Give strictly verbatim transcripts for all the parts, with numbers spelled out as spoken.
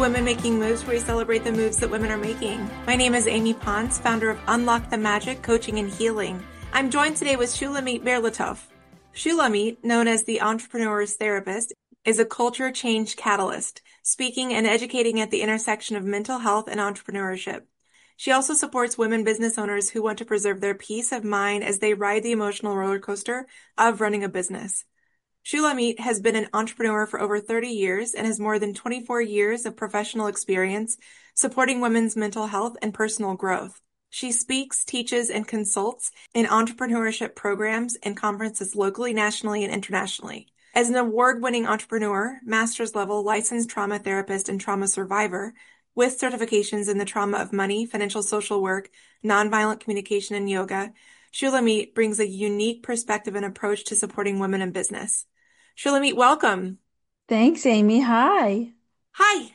Women Making Moves, where we celebrate the moves that women are making. My name is Amy Pons, founder of Unlock the Magic Coaching and Healing. I'm joined today with Shulamit Berlatov. Shulamit, known as the Entrepreneur's Therapist, is a culture change catalyst, speaking and educating at the intersection of mental health and entrepreneurship. She also supports women business owners who want to preserve their peace of mind as they ride the emotional roller coaster of running a business. Shulamit has been an entrepreneur for over thirty years and has more than twenty-four years of professional experience supporting women's mental health and personal growth. She speaks, teaches, and consults in entrepreneurship programs and conferences locally, nationally, and internationally. As an award-winning entrepreneur, master's level licensed trauma therapist, and trauma survivor, with certifications in the trauma of money, financial social work, nonviolent communication, and yoga, Shulamit brings a unique perspective and approach to supporting women in business. Shulamit, welcome. Thanks, Amy. Hi. Hi.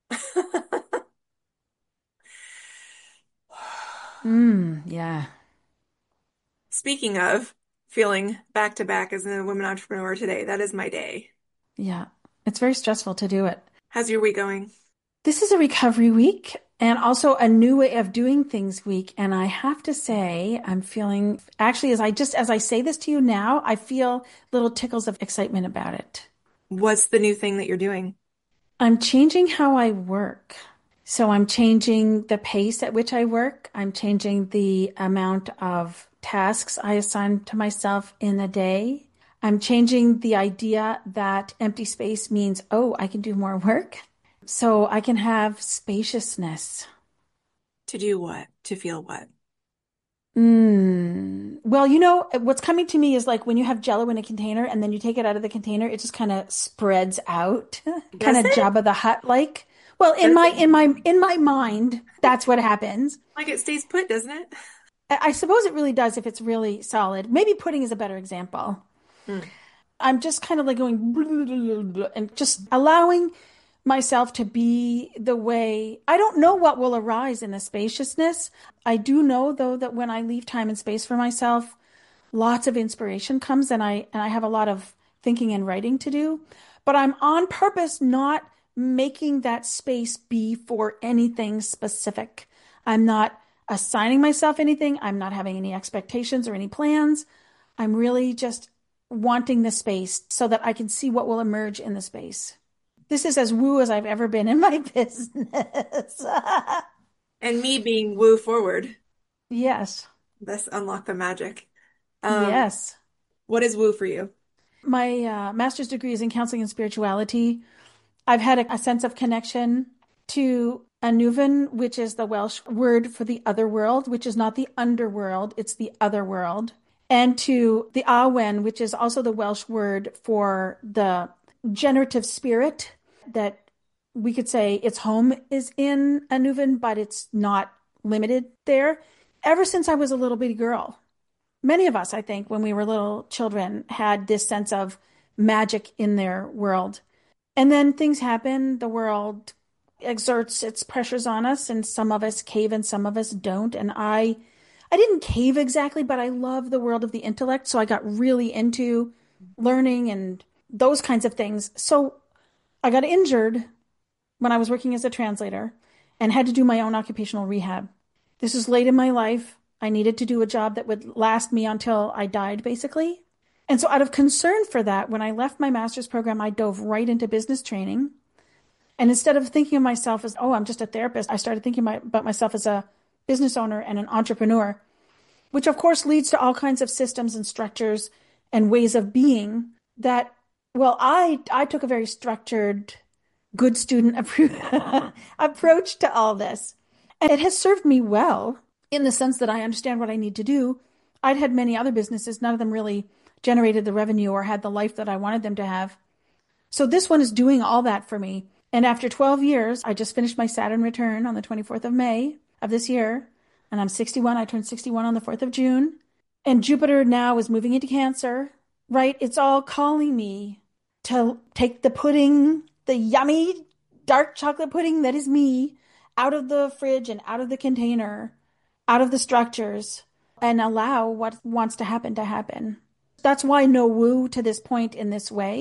Mm, yeah. Speaking of feeling back to back as a women entrepreneur today, that is my day. Yeah. It's very stressful to do it. How's your week going? This is a recovery week and also a new way of doing things week. And I have to say, I'm feeling actually, as I just as I say this to you now, I feel little tickles of excitement about it. What's the new thing that you're doing? I'm changing how I work. So I'm changing the pace at which I work. I'm changing the amount of tasks I assign to myself in a day. I'm changing the idea that empty space means, oh, I can do more work. So I can have spaciousness. To do what? To feel what? Mm. Well, you know, what's coming to me is like when you have Jello in a container and then you take it out of the container, it just kind of spreads out, kind Does of it? Jabba the Hutt like. Well, in Does my it? in my in my mind, that's what happens. Like it stays put, doesn't it? I, I suppose it really does if it's really solid. Maybe pudding is a better example. Hmm. I'm just kind of like going and just allowing myself to be the way. I don't know what will arise in the spaciousness. I do know though that when I leave time and space for myself, lots of inspiration comes and I and I have a lot of thinking and writing to do. But I'm on purpose not making that space be for anything specific. I'm not assigning myself anything. I'm not having any expectations or any plans. I'm really just wanting the space so that I can see what will emerge in the space. This is as woo as I've ever been in my business. And me being woo forward. Yes. Let's unlock the magic. Um, Yes. what is woo for you? My uh, master's degree is in counseling and spirituality. I've had a, a sense of connection to Anuvan, which is the Welsh word for the other world, which is not the underworld, it's the other world. And to the Awen, which is also the Welsh word for the generative spirit that we could say its home is in Anuvan, but it's not limited there. Ever since I was a little bitty girl, many of us, I think, when we were little children, had this sense of magic in their world. And then things happen, the world exerts its pressures on us, and some of us cave and some of us don't. And I I didn't cave exactly, but I love the world of the intellect, so I got really into learning and those kinds of things. So I got injured when I was working as a translator and had to do my own occupational rehab. This was late in my life. I needed to do a job that would last me until I died, basically. And so out of concern for that, when I left my master's program, I dove right into business training. And instead of thinking of myself as, oh, I'm just a therapist, I started thinking my, about myself as a business owner and an entrepreneur, which of course leads to all kinds of systems and structures and ways of being that, well, I, I took a very structured, good student appro- approach to all this. And it has served me well in the sense that I understand what I need to do. I'd had many other businesses, none of them really generated the revenue or had the life that I wanted them to have. So this one is doing all that for me. And after twelve years, I just finished my Saturn return on the twenty-fourth of May of this year. And I'm sixty-one. I turned sixty-one on the fourth of June. And Jupiter now is moving into Cancer, right? It's all calling me to take the pudding, the yummy dark chocolate pudding that is me, out of the fridge and out of the container, out of the structures, and allow what wants to happen to happen. That's why no woo to this point in this way.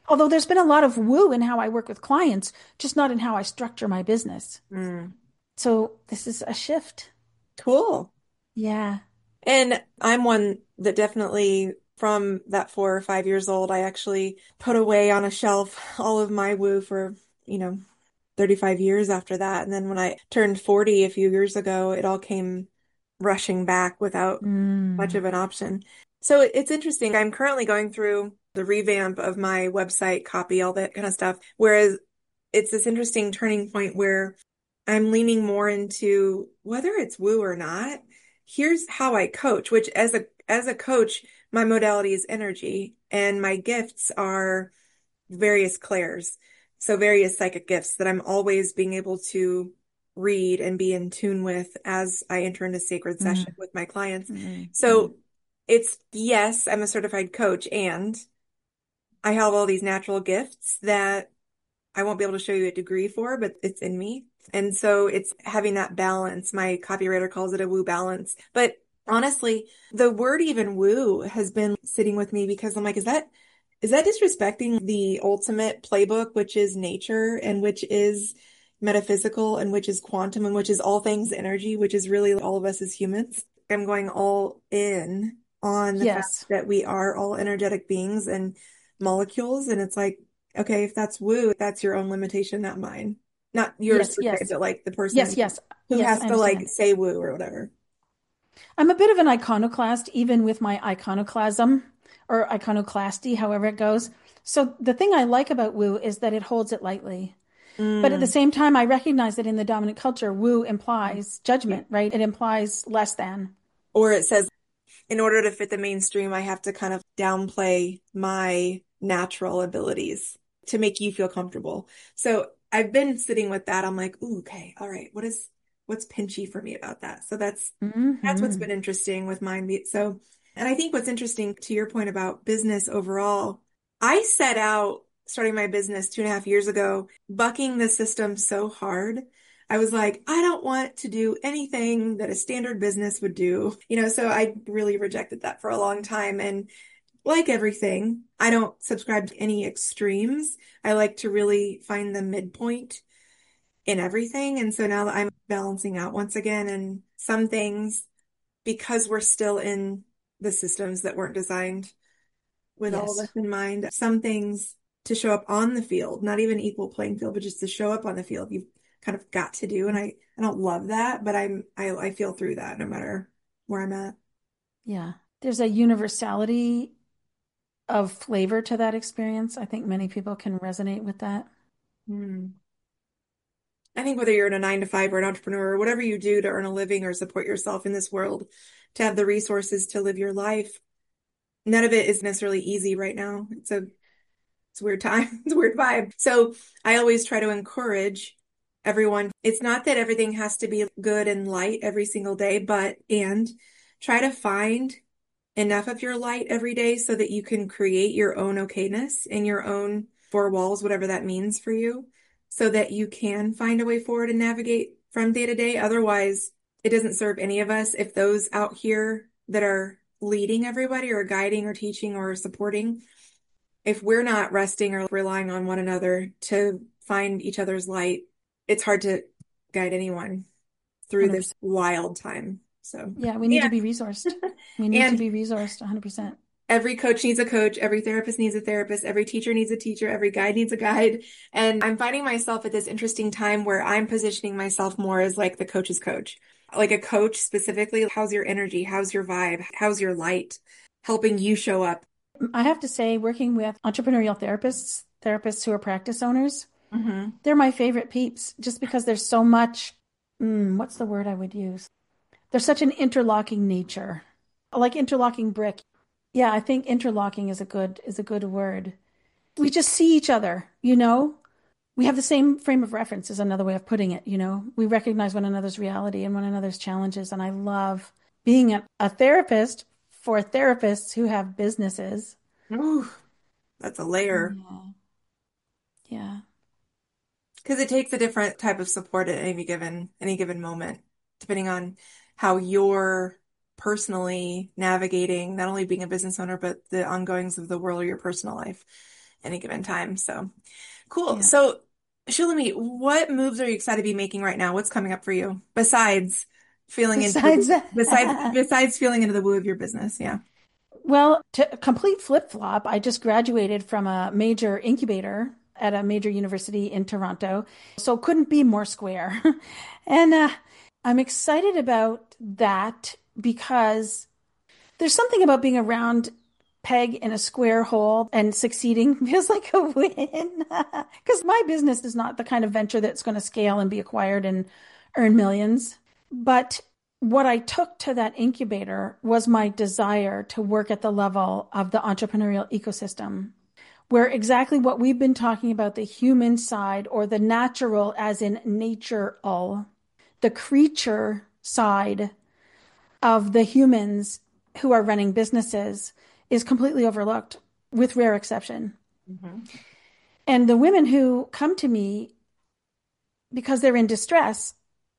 Although there's been a lot of woo in how I work with clients, just not in how I structure my business. Mm. So this is a shift. Cool. Yeah. And I'm one that definitely, from that four or five years old, I actually put away on a shelf all of my woo for, you know, thirty-five years after that. And then when I turned forty a few years ago, it all came rushing back without much Mm. of an option. So it's interesting. I'm currently going through the revamp of my website, copy, all that kind of stuff. Whereas it's this interesting turning point where I'm leaning more into whether it's woo or not. Here's how I coach, which as a as a coach, my modality is energy and my gifts are various clairs. So various psychic gifts that I'm always being able to read and be in tune with as I enter into sacred Mm. session with my clients. Mm. Mm. So it's yes, I'm a certified coach and I have all these natural gifts that I won't be able to show you a degree for, but it's in me. And so it's having that balance. My copywriter calls it a woo balance. But honestly, the word even woo has been sitting with me because I'm like, is that is that disrespecting the ultimate playbook, which is nature and which is metaphysical and which is quantum and which is all things energy, which is really all of us as humans. I'm going all in on the fact Yes. that we are all energetic beings and molecules. And it's like, okay, if that's woo, that's your own limitation, not mine. Not yours Yes. per se, Yes. but like the Yes. person Yes. who Yes. has I to like understand. say woo or whatever. I'm a bit of an iconoclast, even with my iconoclasm or iconoclasty, however it goes. So the thing I like about woo is that it holds it lightly. But at the Mm. same time, I recognize that in the dominant culture, woo implies judgment, right? It implies less than. Or it says, in order to fit the mainstream, I have to kind of downplay my natural abilities to make you feel comfortable. So I've been sitting with that. I'm like, ooh, okay, all right. What is what's pinchy for me about that? So that's that's what's Hmm. been interesting with mine. So, and I think what's interesting to your point about business overall, I set out starting my business two and a half years ago, bucking the system so hard. I was like, I don't want to do anything that a standard business would do. You know, so I really rejected that for a long time. And like everything, I don't subscribe to any extremes. I like to really find the midpoint in everything. And so now that I'm balancing out once again, and some things, because we're still in the systems that weren't designed with all of us Yes. in mind, some things to show up on the field, not even equal playing field, but just to show up on the field, you've kind of got to do. And I, I don't love that, but I'm, I, I feel through that no matter where I'm at. Yeah. There's a universality of flavor to that experience. I think many people can resonate with that. Hmm. I think whether you're in a nine to five or an entrepreneur or whatever you do to earn a living or support yourself in this world, to have the resources to live your life, none of it is necessarily easy right now. It's a It's a weird time. It's a weird vibe. So I always try to encourage everyone. It's not that everything has to be good and light every single day, but and try to find enough of your light every day so that you can create your own okayness in your own four walls, whatever that means for you, so that you can find a way forward and navigate from day to day. Otherwise, it doesn't serve any of us if those out here that are leading everybody or guiding or teaching or supporting, if we're not resting or relying on one another to find each other's light, it's hard to guide anyone through this one hundred percent. wild time. So, Yeah, we need yeah. to be resourced. We need to And be resourced one hundred percent. every coach needs a coach, every therapist needs a therapist, every teacher needs a teacher, every guide needs a guide. And I'm finding myself at this interesting time where I'm positioning myself more as like the coach's coach, like a coach specifically. How's your energy? How's your vibe? How's your light? Helping you show up. I have to say, working with entrepreneurial therapists, therapists who are practice owners, Hmm. they're my favorite peeps just because there's so much, mm, what's the word I would use? There's such an interlocking nature, like interlocking brick. Yeah, I think interlocking is a good is a good word. We just see each other, you know? We have the same frame of reference is another way of putting it, you know? We recognize one another's reality and one another's challenges. And I love being a, a therapist for therapists who have businesses. Ooh, that's a layer. Yeah. Yeah. Because it takes a different type of support at any given any given moment, depending on how you're personally navigating not only being a business owner, but the ongoings of the world or your personal life. any given time. So cool. Yeah. So Shulamit, what moves are you excited to be making right now? What's coming up for you besides feeling into Besides the besides that, besides feeling into the woo of your business? Yeah. well, to complete flip-flop, I just graduated from a major incubator at a major university in Toronto, so couldn't be more square. And uh, I'm excited about that because there's something about being a round peg in a square hole and succeeding feels like a win. Because my business is not the kind of venture that's going to scale and be acquired and earn millions. But what I took to that incubator was my desire to work at the level of the entrepreneurial ecosystem, where exactly what we've been talking about, the human side or the natural, as in natural, the creature side of the humans who are running businesses is completely overlooked, with rare exception. Mhm. And the women who come to me because they're in distress,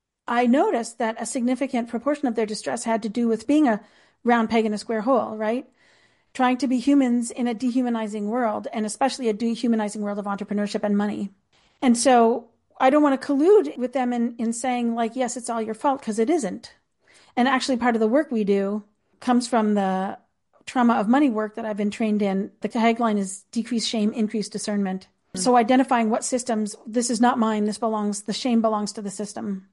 I noticed that a significant proportion of their distress had to do with being a round peg in a square hole, right? Trying to be humans in a dehumanizing world, and especially a dehumanizing world of entrepreneurship and money. And so I don't want to collude with them in, in saying, like, yes, it's all your fault, because it isn't. And actually, part of the work we do comes from the trauma of money work that I've been trained in. The tagline is decrease shame, increase discernment. So identifying what systems, this is not mine, this belongs, the shame belongs to the system,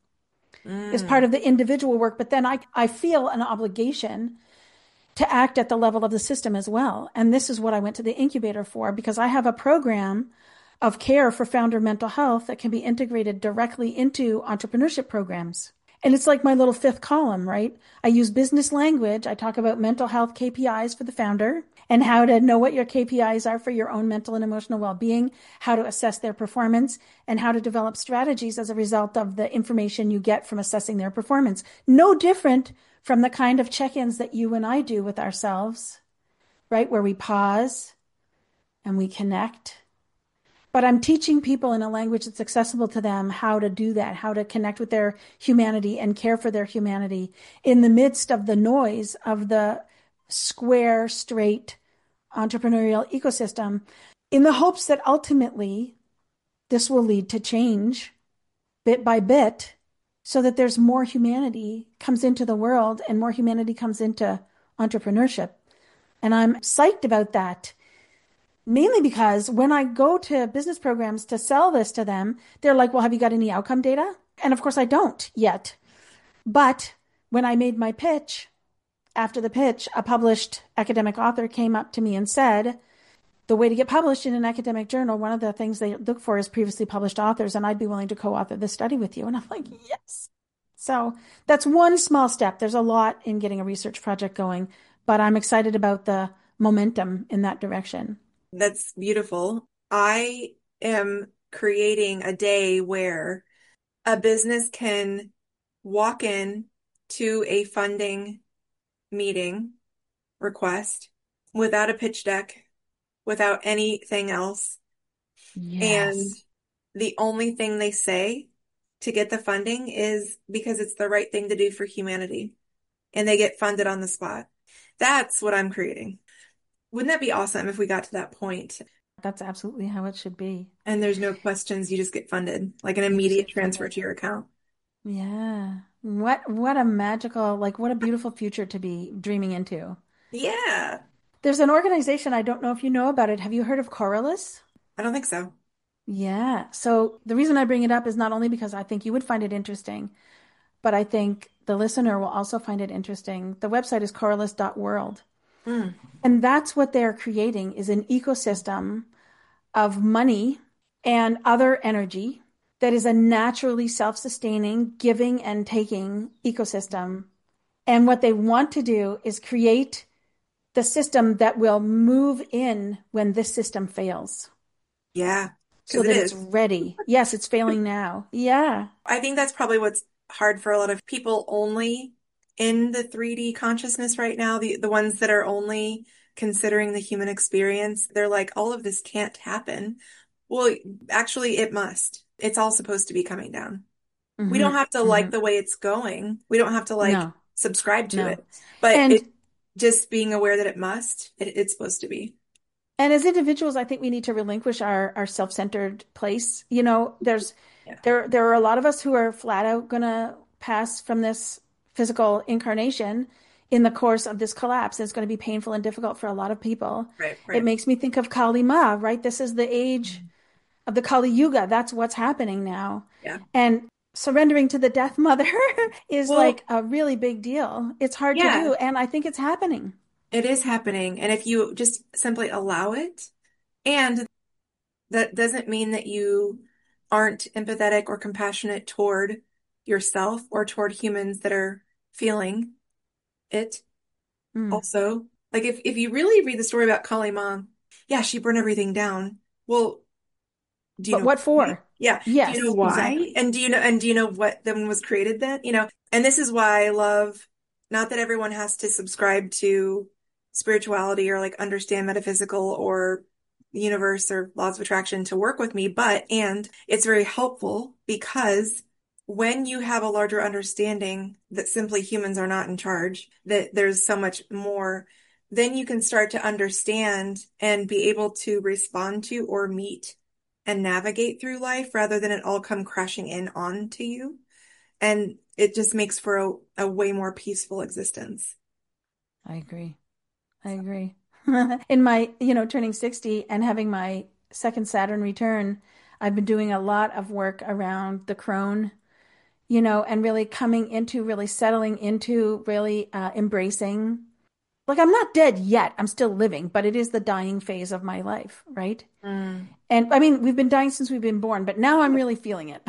is part Mm. of the individual work. But then I, I feel an obligation to act at the level of the system as well. And this is what I went to the incubator for, because I have a program of care for founder mental health that can be integrated directly into entrepreneurship programs. And it's like my little fifth column, right? I use business language. I talk about mental health K P Is for the founder and how to know what your K P Is are for your own mental and emotional well-being, how to assess their performance, and how to develop strategies as a result of the information you get from assessing their performance. No different from the kind of check-ins that you and I do with ourselves, right? Where we pause and we connect. But I'm teaching people in a language that's accessible to them how to do that, how to connect with their humanity and care for their humanity in the midst of the noise of the square, straight entrepreneurial ecosystem, in the hopes that ultimately this will lead to change bit by bit so that there's more humanity comes into the world and more humanity comes into entrepreneurship. And I'm psyched about that. Mainly because when I go to business programs to sell this to them, they're like, well, have you got any outcome data? And of course, I don't yet. But when I made my pitch, after the pitch, a published academic author came up to me and said, the way to get published in an academic journal, one of the things they look for is previously published authors, and I'd be willing to co-author this study with you. And I'm like, yes. So that's one small step. There's a lot in getting a research project going, but I'm excited about the momentum in that direction. That's beautiful. I am creating a day where a business can walk in to a funding meeting request without a pitch deck, without anything else. And Yes. the only thing they say to get the funding is because it's the right thing to do for humanity. And they get funded on the spot. That's what I'm creating. Wouldn't that be awesome if we got to that point? That's absolutely how it should be. And there's no questions, you just get funded, like an You just immediate get transfer funded. to your account. Yeah. What what a magical, like what a beautiful future to be dreaming into. Yeah, There's an organization, I don't know if you know about it. Have you heard of Corylus? I don't think so. Yeah. So the reason I bring it up is not only because I think you would find it interesting, but I think the listener will also find it interesting. The website is corylus dot world. Mm, And that's what they're creating is an ecosystem of money and other energy that is a naturally self-sustaining, giving and taking ecosystem. And what they want to do is create the system that will move in when this system fails yeah, so because it that it's is. ready. Yes, it's failing now. Yeah. I think that's probably what's hard for a lot of people only in the three D consciousness right now, the, the ones that are only considering the human experience. They're like, all of this can't happen. Well, actually, it must. It's all supposed to be coming down. We don't hmm have to like hmm the way it's going. We don't have to like No, subscribe to no. it, but And it just being aware that it must, it, it's supposed to be. And as individuals, I think we need to relinquish our our self-centered place. You know, there's Yeah. there there are a lot of us who are flat out gonna pass from this physical incarnation in the course of this collapse. It's going to be painful and difficult for a lot of people. Right, It right. makes me think of Kali Ma, right? This is the age Mhm. of the Kali Yuga. That's what's happening now. Yeah. And surrendering to the Death Mother is Well, like a really big deal. It's hard to yeah, do, and I think it's happening. it is happening. And if you just simply allow it, and that doesn't mean that you aren't empathetic or compassionate toward yourself or toward humans that are feeling it Mm. also. Like if, if you really read the story about Kali Ma, yeah, she burned everything down. Well, do you But know what why? for? Yeah. Do you know Yes, why? exactly. And do you know and do you know what then was created then? You know, and this is why I love not that everyone has to subscribe to spirituality or like understand metaphysical or the universe or laws of attraction to work with me, but and it's very helpful because when you have a larger understanding that simply humans are not in charge, that there's so much more, then you can start to understand and be able to respond to or meet and navigate through life rather than it all come crashing in onto you. And it just makes for a, a way more peaceful existence. I agree. I agree. In my, you know, turning sixty and having my second Saturn return, I've been doing a lot of work around the crone, you know, and really coming into, really settling into, really uh, embracing. Like, I'm not dead yet. I'm still living, but it is the dying phase of my life, right? Mm. And I mean, we've been dying since we've been born, but now I'm really feeling it.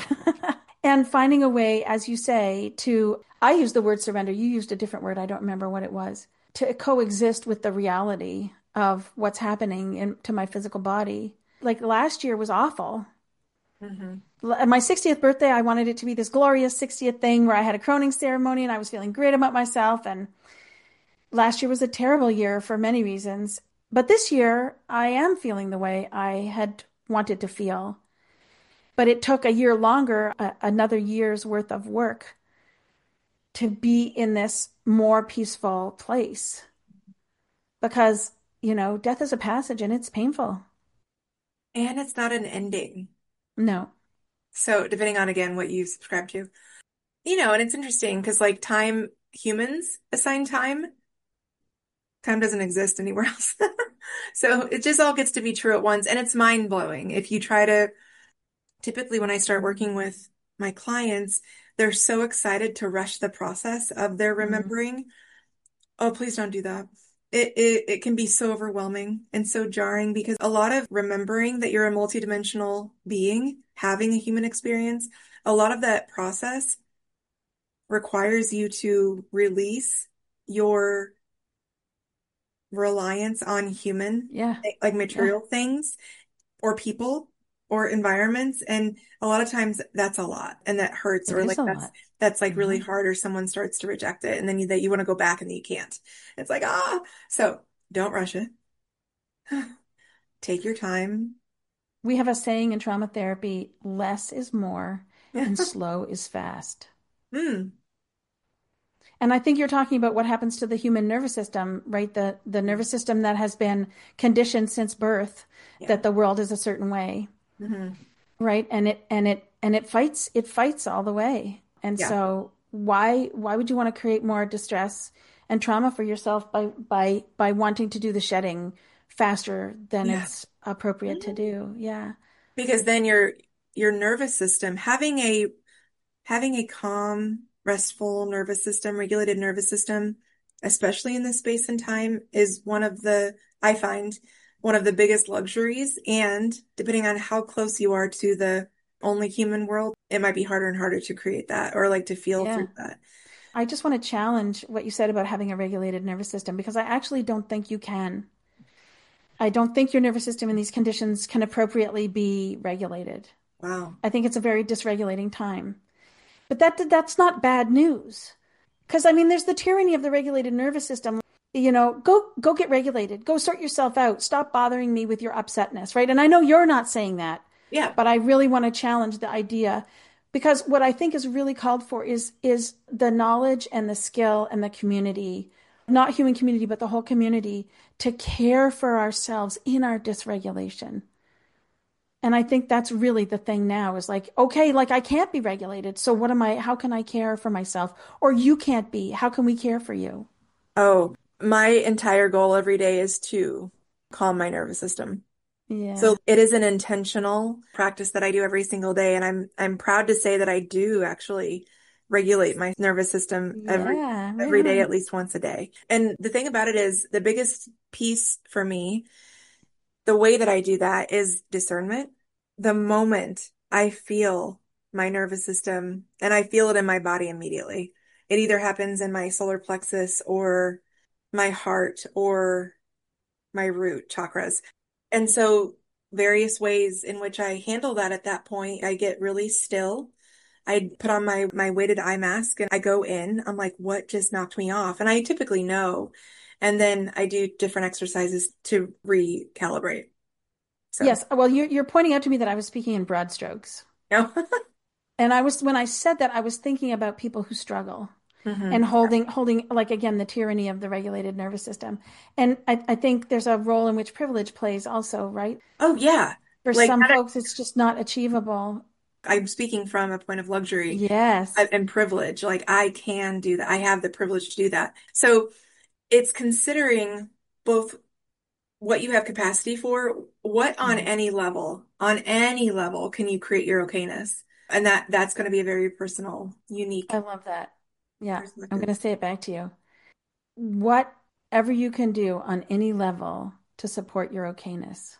And finding a way, as you say, to, I use the word surrender. You used a different word. I don't remember what it was. To coexist with the reality of what's happening in, to my physical body. Like last year was awful. Hmm. My sixtieth birthday, I wanted it to be this glorious sixtieth thing where I had a croning ceremony and I was feeling great about myself. And last year was a terrible year for many reasons. But this year, I am feeling the way I had wanted to feel. But it took a year longer, a, another year's worth of work to be in this more peaceful place because, you know, death is a passage and it's painful. And it's not an ending. No, So depending on again what you subscribe to, you know, and it's interesting because like time, humans assign time, time doesn't exist anywhere else. So it just all gets to be true at once. And it's mind blowing. If you try to, typically when I start working with my clients, they're so excited to rush the process of their mm, remembering. Oh, please don't do that. It, it it can be so overwhelming and so jarring because a lot of remembering that you're a multidimensional being having a human experience, a lot of that process requires you to release your reliance on human, yeah, like yeah, material things or people or environments. And a lot of times that's a lot and that hurts it or is like a that's lot. that's like really Hmm. hard or someone starts to reject it and then you that you want to go back and you can't. It's like, ah, so don't rush it. Take your time. We have a saying in trauma therapy, less is more and slow is fast. Hmm. And I think you're talking about what happens to the human nervous system, right? The the nervous system that has been conditioned since birth Yeah. that the world is a certain way, Hmm. right? And it and it and it fights it fights all the way. And Yeah. so why why would you want to create more distress and trauma for yourself by by by wanting to do the shedding faster than Yeah. it's appropriate to do? Yeah. Because then your your nervous system having a having a calm, restful nervous system, regulated nervous system, especially in this space and time, is one of the, I find, one of the biggest luxuries. And depending on how close you are to the only human world, it might be harder and harder to create that or like to feel Yeah. through that. I just want to challenge what you said about having a regulated nervous system because I actually don't think you can. I don't think your nervous system in these conditions can appropriately be regulated. Wow. I think it's a very dysregulating time. But that that's not bad news. Because I mean, there's the tyranny of the regulated nervous system. You know, go go get regulated. Go sort yourself out. Stop bothering me with your upsetness, right? And I know you're not saying that, Yeah. but I really want to challenge the idea because what I think is really called for is is the knowledge and the skill and the community not human community, but the whole community, to care for ourselves in our dysregulation. And I think that's really the thing now is like, okay, like I can't be regulated. So what am I, how can I care for myself? Or you can't be. How can we care for you? Oh, my entire goal every day is to calm my nervous system. So Yeah. it is an intentional practice that I do every single day. And I'm I'm proud to say that I do actually regulate my nervous system every Yeah, right every day, at on. least once a day. And the thing about it is the biggest piece for me, the way that I do that is discernment. The moment I feel my nervous system, and I feel it in my body immediately, it either happens in my solar plexus or my heart or my root chakras. And so various ways in which I handle that at that point, I get really still. I put on my my weighted eye mask and I go in. I'm like, what just knocked me off? And I typically know. And then I do different exercises to recalibrate. So, Yes. Well, you're, you're pointing out to me that I was speaking in broad strokes. no. And I was, when I said that, I was thinking about people who struggle hmm and holding, holding, like, again, the tyranny of the regulated nervous system. And I, I think there's a role in which privilege plays also, right? Oh yeah. For Like some folks, it's just not achievable. I'm speaking from a point of luxury Yes. and privilege. Like I can do that. I have the privilege to do that. So it's considering both what you have capacity for, what on Mhm. any level, on any level can you create your okayness? And that that's going to be a very personal, I unique love that. Yeah. I'm perspective. going to say it back to you. Whatever you can do on any level to support your okayness.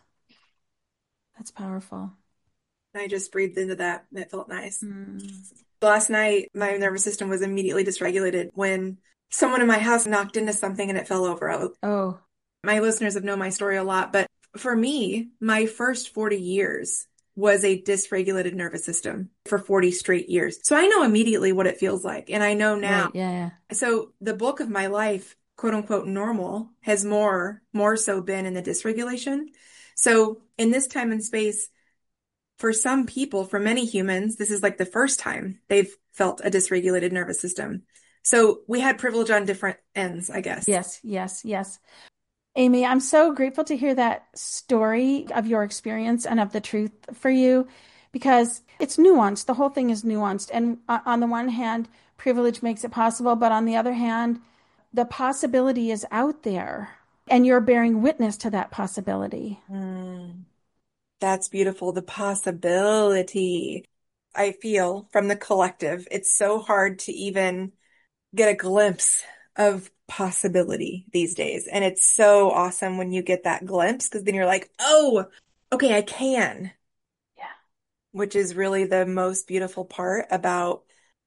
That's powerful. And I just breathed into that. It felt nice. Mm. Last night, my nervous system was immediately dysregulated when someone in my house knocked into something and it fell over. I Oh, My listeners have known my story a lot, but for me, my first forty years was a dysregulated nervous system for forty straight years. So I know immediately what it feels like. And I know now. right. Yeah. So the bulk of my life, quote unquote, normal has more, more so been in the dysregulation. So in this time and space, for some people, for many humans, this is like the first time they've felt a dysregulated nervous system. So we had privilege on different ends, I guess. Yes. Yes. Yes. Amy, I'm so grateful to hear that story of your experience and of the truth for you because it's nuanced. The whole thing is nuanced. And uh, on the one hand, privilege makes it possible, but on the other hand, the possibility is out there and you're bearing witness to that possibility. Hmm. That's beautiful. The possibility. I feel from the collective, it's so hard to even get a glimpse of possibility these days. And it's so awesome when you get that glimpse because then you're like, oh, okay, I can, Yeah. which is really the most beautiful part about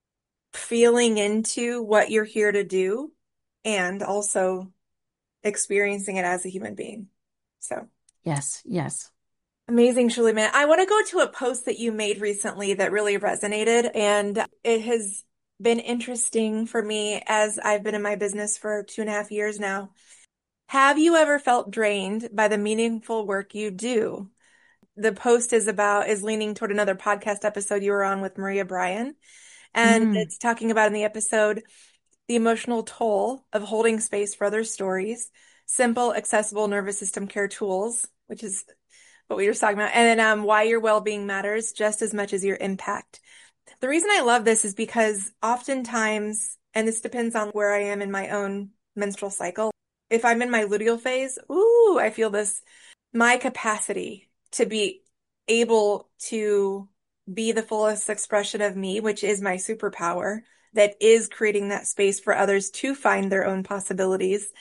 feeling into what you're here to do and also experiencing it as a human being. So. Yes. Yes. Amazing, Julie, man. I want to go to a post that you made recently that really resonated, and it has been interesting for me as I've been in my business for two and a half years now. Have you ever felt drained by the meaningful work you do? The post is about, is leaning toward another podcast episode you were on with Maria Bryan, and Mm. it's talking about in the episode the emotional toll of holding space for other stories, simple, accessible nervous system care tools, which is what we were just talking about, and then um, why your well-being matters just as much as your impact. The reason I love this is because oftentimes, and this depends on where I am in my own menstrual cycle, if I'm in my luteal phase, ooh, I feel this, my capacity to be able to be the fullest expression of me, which is my superpower, that is creating that space for others to find their own possibilities.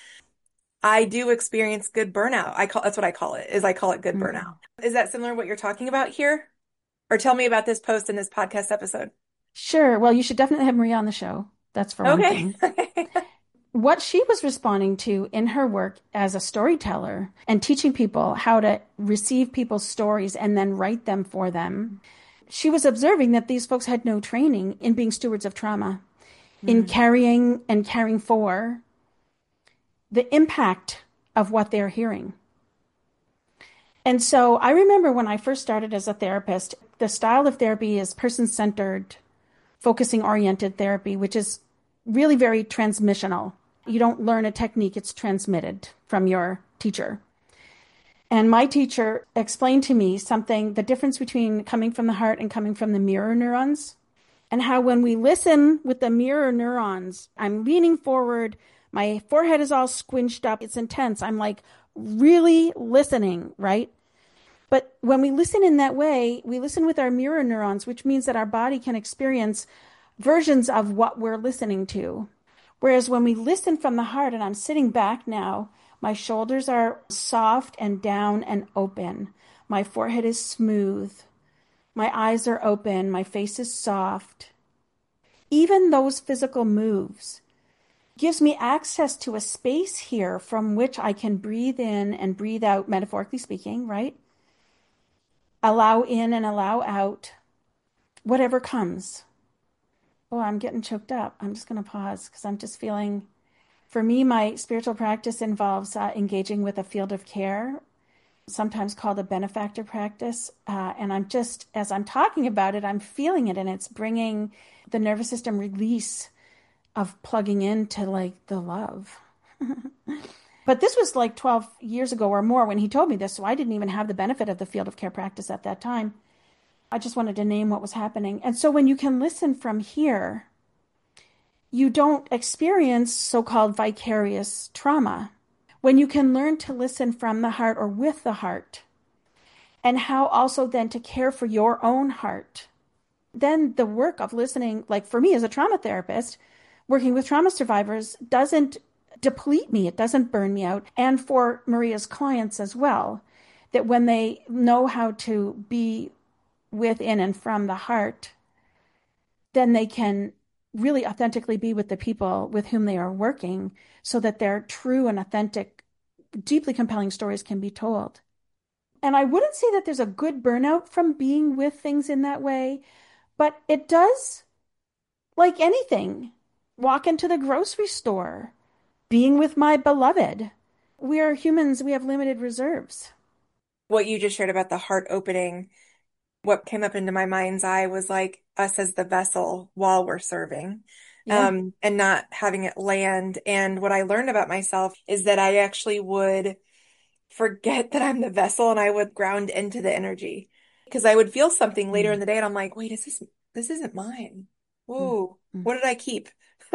I do experience good burnout. I call that's what I call it, is I call it good burnout. Mm. Is that similar to what you're talking about here? Or tell me about this post in this podcast episode. Sure. Well, you should definitely have Maria on the show. That's for one Okay. thing. What she was responding to in her work as a storyteller and teaching people how to receive people's stories and then write them for them, she was observing that these folks had no training in being stewards of trauma, in Mm, carrying and caring for the impact of what they're hearing. And so I remember when I first started as a therapist, the style of therapy is person-centered, focusing oriented therapy, which is really very transmissional. You don't learn a technique, it's transmitted from your teacher. And my teacher explained to me something, the difference between coming from the heart and coming from the mirror neurons, and how when we listen with the mirror neurons, I'm leaning forward, my forehead is all squinched up, it's intense. I'm like really listening, right? But when we listen in that way, we listen with our mirror neurons, which means that our body can experience versions of what we're listening to. Whereas when we listen from the heart, and I'm sitting back now, my shoulders are soft and down and open. My forehead is smooth. My eyes are open. My face is soft. Even those physical moves gives me access to a space here from which I can breathe in and breathe out, metaphorically speaking, right? Allow in and allow out whatever comes. Oh, I'm getting choked up. I'm just going to pause because I'm just feeling, for me, my spiritual practice involves uh, engaging with a field of care, sometimes called a benefactor practice. Uh, and I'm just, as I'm talking about it, I'm feeling it, and it's bringing the nervous system release of plugging into like the love. But this was like twelve years ago or more when he told me this, so I didn't even have the benefit of the field of care practice at that time. I just wanted to name what was happening. And so when you can listen from here, you don't experience so-called vicarious trauma. When you can learn to listen from the heart or with the heart, and how also then to care for your own heart, then the work of listening, like for me as a trauma therapist, working with trauma survivors doesn't deplete me. It doesn't burn me out. And for Maria's clients as well, that when they know how to be within and from the heart, then they can really authentically be with the people with whom they are working, so that their true and authentic, deeply compelling stories can be told. And I wouldn't say that there's a good burnout from being with things in that way, but it does, like anything, walk into the grocery store, being with my beloved. We are humans, we have limited reserves. What you just shared about the heart opening, what came up into my mind's eye was like us as the vessel while we're serving, Yeah. um, and not having it land. And what I learned about myself is that I actually would forget that I'm the vessel, and I would ground into the energy, because I would feel something later in Mm. the day and I'm like, wait, is this, this isn't mine. Mm. Whoa, Mm. what did I keep?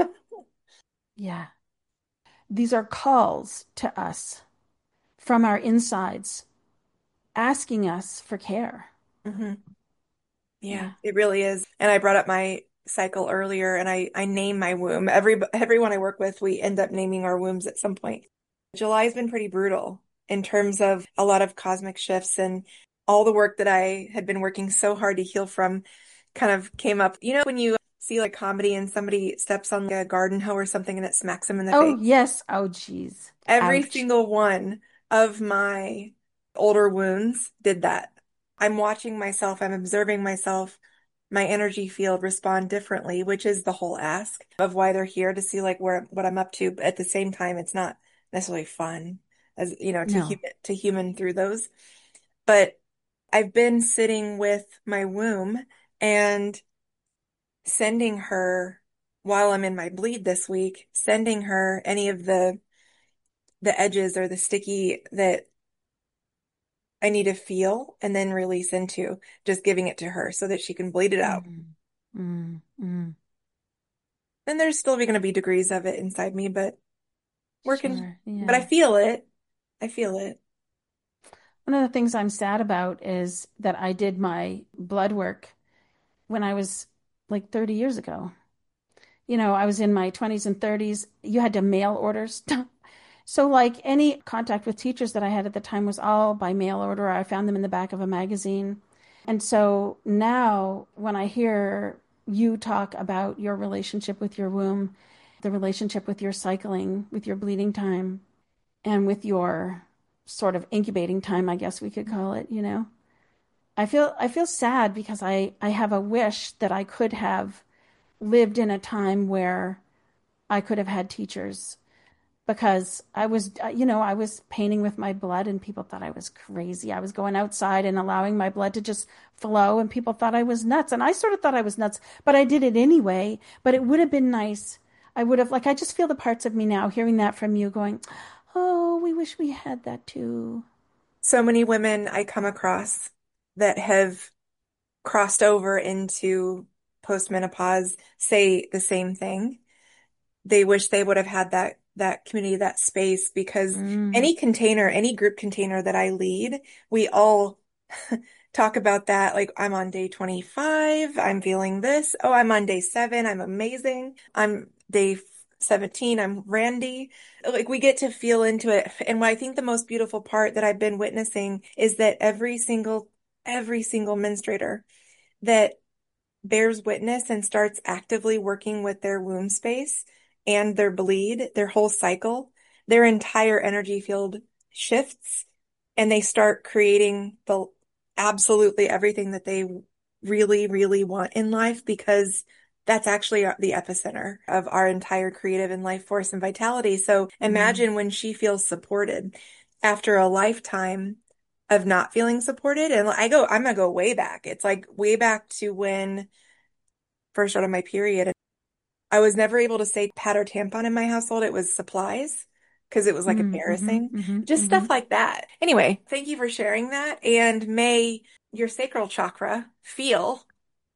Yeah. These are calls to us from our insides, asking us for care. hmm Yeah, Yeah. it really is. And I brought up my cycle earlier, and I, I name my womb. Every, everyone I work with, we end up naming our wombs at some point. July's been pretty brutal in terms of a lot of cosmic shifts, and all the work that I had been working so hard to heal from kind of came up. You know, when you see like comedy and somebody steps on like a garden hoe or something and it smacks them in the Oh, face? yes. Oh, geez. Every Ouch. single one of my older wounds did that. I'm watching myself, I'm observing myself, my energy field respond differently, which is the whole ask of why they're here, to see like where what I'm up to. But at the same time, it's not necessarily fun, as you know, to No. human to human through those. But I've been sitting with my womb and sending her, while I'm in my bleed this week, sending her any of the the edges or the sticky that I need to feel and then release into, just giving it to her so that she can bleed it out. Mm. Mm. Mm. And there's still going to be degrees of it inside me, but working, Sure. but I Yeah. feel it. I feel it. One of the things I'm sad about is that I did my blood work when I was like thirty years ago. You know, I was in my twenties and thirties. You had to mail orders. So, like any contact with teachers that I had at the time was all by mail order. I found them in the back of a magazine. And so now, when I hear you talk about your relationship with your womb, the relationship with your cycling, with your bleeding time, and with your sort of incubating time, I guess we could call it, you know, I feel I feel sad because I I have a wish that I could have lived in a time where I could have had teachers, because I was, uh, you know, I was painting with my blood and people thought I was crazy. I was going outside and allowing my blood to just flow and people thought I was nuts. And I sort of thought I was nuts, but I did it anyway. But it would have been nice. I would have, like, I just feel the parts of me now hearing that from you going, oh, we wish we had that too. So many women I come across that have crossed over into postmenopause say the same thing. They wish they would have had that that community, that space, because Mm. any container, any group container that I lead, we all talk about that. Like, I'm on day twenty-five, I'm feeling this. Oh, I'm on day seven, I'm amazing. I'm day seventeen, I'm Randy. Like, we get to feel into it. And what I think the most beautiful part that I've been witnessing is that every single, every single menstruator that bears witness and starts actively working with their womb space and their bleed, their whole cycle, their entire energy field shifts and they start creating the absolutely everything that they really, really want in life because that's actually the epicenter of our entire creative and life force and vitality. So Mm. imagine when she feels supported after a lifetime of not feeling supported. And I go, I'm gonna go way back. It's like way back to when first started my period. And I was never able to say pad or tampon in my household. It was supplies because it was like Mm, hmm embarrassing. hmm Just hmm stuff like that. Anyway, thank you for sharing that. And may your sacral chakra feel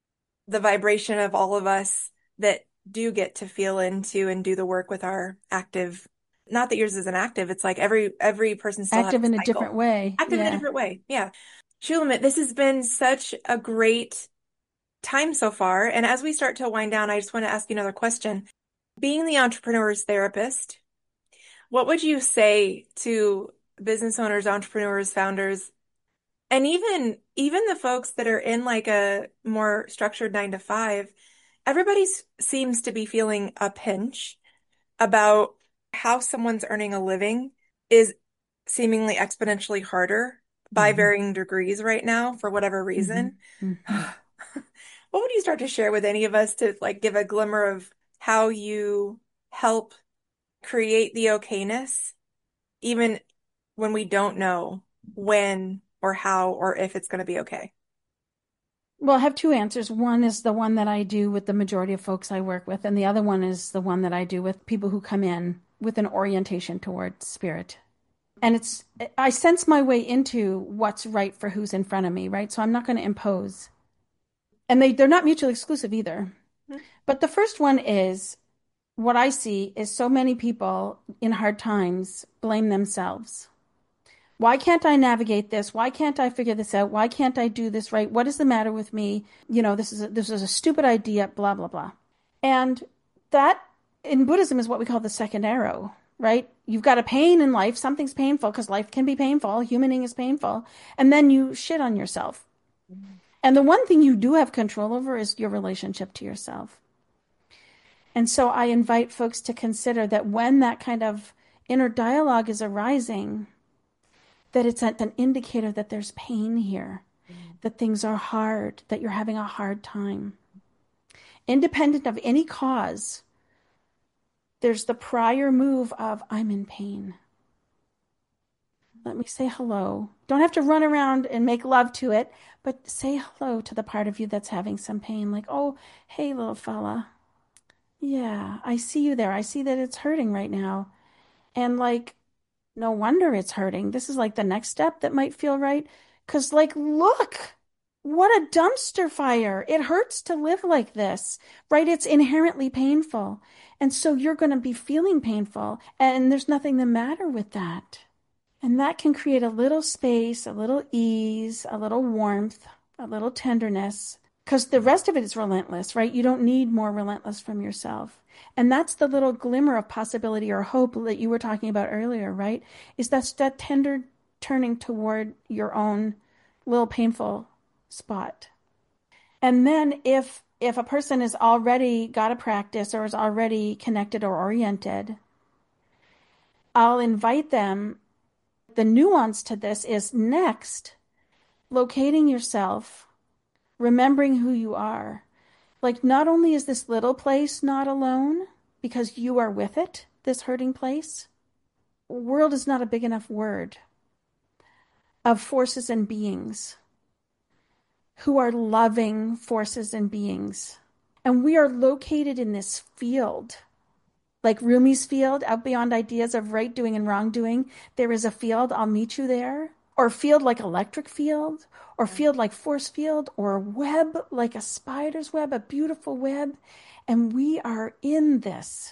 the vibration of all of us that do get to feel into and do the work with our active. Not that yours isn't active. It's like every every person still has Active in a a different cycle. way. Active in a Yeah. different way. Yeah. Shulamit, this has been such a great time so far. And as we start to wind down, I just want to ask you another question. Being the entrepreneur's therapist, what would you say to business owners, entrepreneurs, founders, and even even the folks that are in like a more structured nine to five? Everybody s- seems to be feeling a pinch about how someone's earning a living is seemingly exponentially harder by Hmm varying degrees right now for whatever hmm reason. hmm What would you start to share with any of us to like give a glimmer of how you help create the okayness, even when we don't know when or how or if it's going to be okay? Well, I have two answers. One is the one that I do with the majority of folks I work with, and the other one is the one that I do with people who come in with an orientation toward spirit. And it's, I sense my way into what's right for who's in front of me, right? So I'm not going to impose. And they, they're not mutually exclusive either. But the first one is what I see is so many people in hard times blame themselves. Why can't I navigate this? Why can't I figure this out? Why can't I do this right? What is the matter with me? You know, this is a, this is a stupid idea, blah, blah, blah. And that in Buddhism is what we call the second arrow, right? You've got a pain in life, something's painful because life can be painful, humaning is painful, and then you shit on yourself. And the one thing you do have control over is your relationship to yourself. And so I invite folks to consider that when that kind of inner dialogue is arising, that it's an indicator that there's pain here, that things are hard, that you're having a hard time. Independent of any cause, there's the prior move of, I'm in pain. Let me say hello. Don't have to run around and make love to it, but say hello to the part of you that's having some pain. Like, oh, hey, little fella. Yeah, I see you there. I see that it's hurting right now. And like, no wonder it's hurting. This is like the next step that might feel right. Because, like, look, what a dumpster fire. It hurts to live like this, right? It's inherently painful. And so you're going to be feeling painful. And there's nothing the matter with that. And that can create a little space, a little ease, a little warmth, a little tenderness. Because the rest of it is relentless, right? You don't need more relentless from yourself. And that's the little glimmer of possibility or hope that you were talking about earlier, right? Is that's that tender turning toward your own little painful spot. And then if if a person is already got a practice or is already connected or oriented, I'll invite them. The nuance to this is next, locating yourself, remembering who you are. Like, not only is this little place not alone because you are with it, this hurting place, world is not a big enough word, of forces and beings who are loving forces and beings. And we are located in this field. Like Rumi's field, out beyond ideas of right doing and wrong doing, there is a field, I'll meet you there. Or field like electric field, or field like force field, or web like a spider's web, a beautiful web. And we are in this.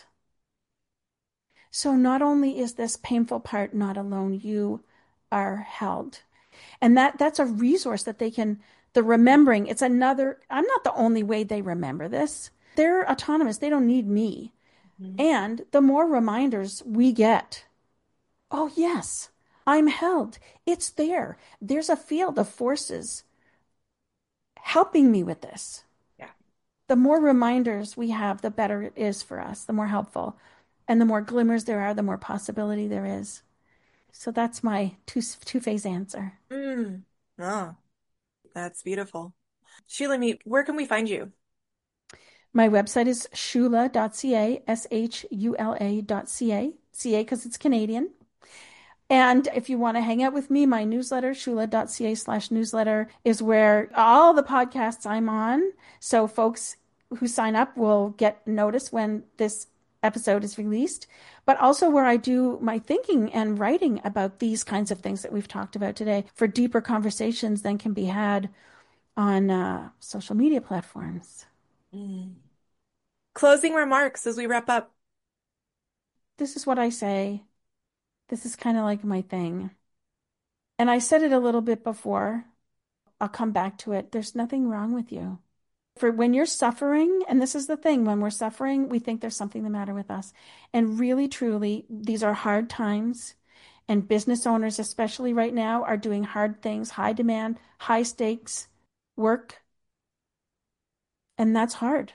So not only is this painful part not alone, you are held. And that that's a resource that they can, the remembering, it's another, I'm not the only way they remember this. They're autonomous. They don't need me. Mm-hmm. And the more reminders we get, oh, yes, I'm held. It's there. There's a field of forces helping me with this. Yeah. The more reminders we have, the better it is for us, the more helpful. And the more glimmers there are, the more possibility there is. So that's my two, two-phase answer. Mm. Oh, that's beautiful. Shulamit, where can we find you? My website is shula dot c a, S H U L A dot C A, C A because it's Canadian. And if you want to hang out with me, my newsletter, shula dot c a slash newsletter, is where all the podcasts I'm on. So folks who sign up will get notice when this episode is released, but also where I do my thinking and writing about these kinds of things that we've talked about today for deeper conversations than can be had on uh, social media platforms. Mm. Closing remarks as we wrap up. This is what I say. This is kind of like my thing. And I said it a little bit before. I'll come back to it. There's nothing wrong with you. For when you're suffering, and this is the thing, when we're suffering, we think there's something the matter with us. And really, truly, these are hard times. And business owners, especially right now, are doing hard things, high demand, high stakes work. And that's hard.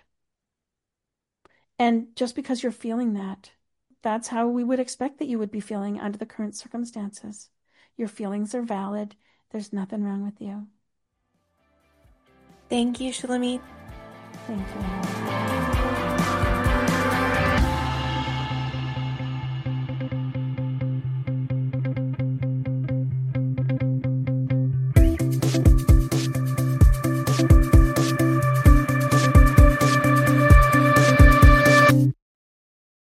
And just because you're feeling that, that's how we would expect that you would be feeling under the current circumstances. Your feelings are valid. There's nothing wrong with you. Thank you, Shulamit. Thank you.